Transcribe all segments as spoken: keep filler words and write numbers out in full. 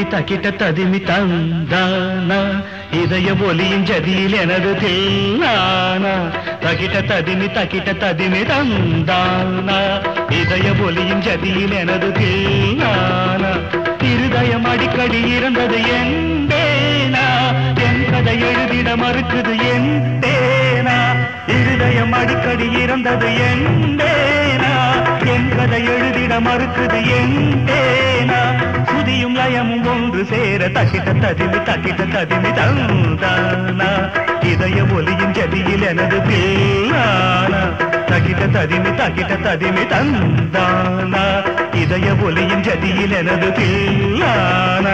தக்கிட்ட ததிமி தந்தானா இதய ஒலியின் ஜதியில் எனது தில்லானா தக்கிட்ட ததிமி தக்கிட்ட ததிமி தந்தானா இதய ஒலியின் ஜதியில் எனது தில்லானா இருதயம் அடிக்கடி இறந்தது என் பேனா என் கதை எழுதிட மறுக்குது என் பேனா இருதயம் அடிக்கடி இறந்தது என் பேனா என் கதை எழுதிட மறுக்குது என் பேனா சுதியும் லயமும் ஒன்று சேர தக்கிட்ட ததிமி தக்கிட்ட ததிமி தந்தானா இதய ஒலியின் ஜதியில் எனது தில்லானா தக்கிட்ட ததிமி தக்கிட்ட ததிமி தந்தானா இதய ஒலியின் ஜதியில் எனது தில்லானா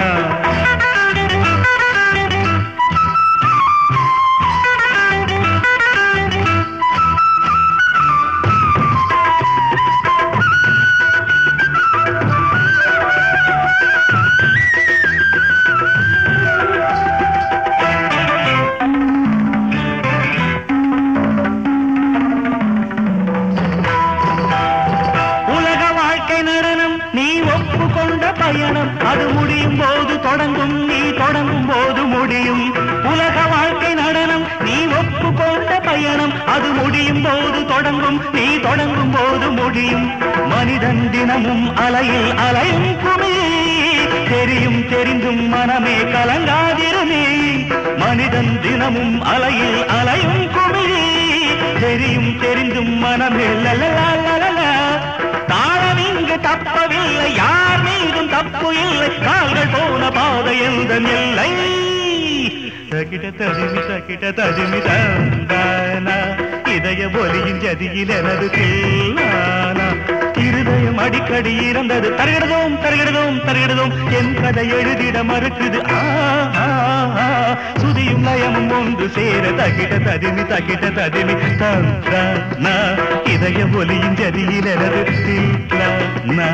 பயணம் அது முடியும் போது தொடங்கும் நீ தொடங்கும் போது முடியும் உலக வாழ்க்கை நடனம் நீ ஒப்புக்கொண்ட பயணம் அது முடியும் போது தொடங்கும் நீ தொடங்கும் போது முடியும் மனிதன் தினமும் அலையில் அலையும் குமி தெரியும் தெரிந்தும் மனமே கலங்காதிருமே மனிதன் தினமும் அலையில் அலையும் குமி தெரியும் தெரிந்தும் மனமே லலலலலலா தாளம் இங்கு தப்பவில்லை யார் மீதும் தப்பு இல்லை கால்கள் போன பாதை எந்த இல்லை தக்கிட்ட ததிமி தக்கிட்ட ததிமி தந்தானா இதய ஒலியின் ஜதியில் எனது தில்லானா இருதயம் அடிக்கடி இறந்தது தருகிடதோம் தருகிடதோம் தருகிடதோம் என் கதை எழுதிட மறுக்குது ஆ சுதியும் லயமும் ஒன்று சேர தக்கிட்ட ததிமி தக்கிட்ட ததிமி தந்தானா இதய ஒலியின் ஜதியில் எனது தில்லானா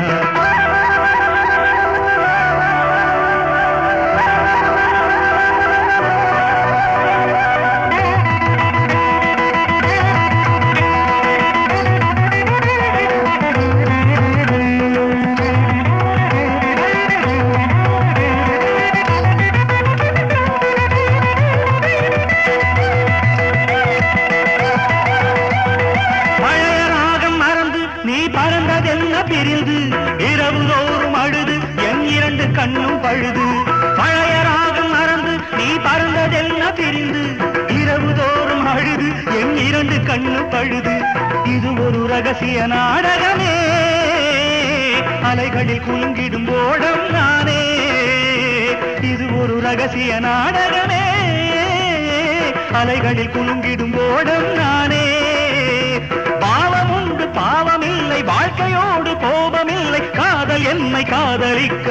பிரிந்து இரவுதோறும் அழுது என் இரண்டு கண்ணும் பழுது பழைய ராகம் மறந்து நீ பறந்ததென்ன பிரிந்து இரவுதோறும் அழுது என் இரண்டு கண்ணும் பழுது இது ஒரு ரகசிய நாடகமே அலைகளில் குலுங்கிடும் ஓடம் நானே இது ஒரு ரகசிய நாடகமே அலைகளில் குலுங்கிடும் ஓடம் நானே பாவம் உண்டு பாவமில்லை வாழ்க்கையோடு கோபமில்லை காதல் என்னை காதலிக்க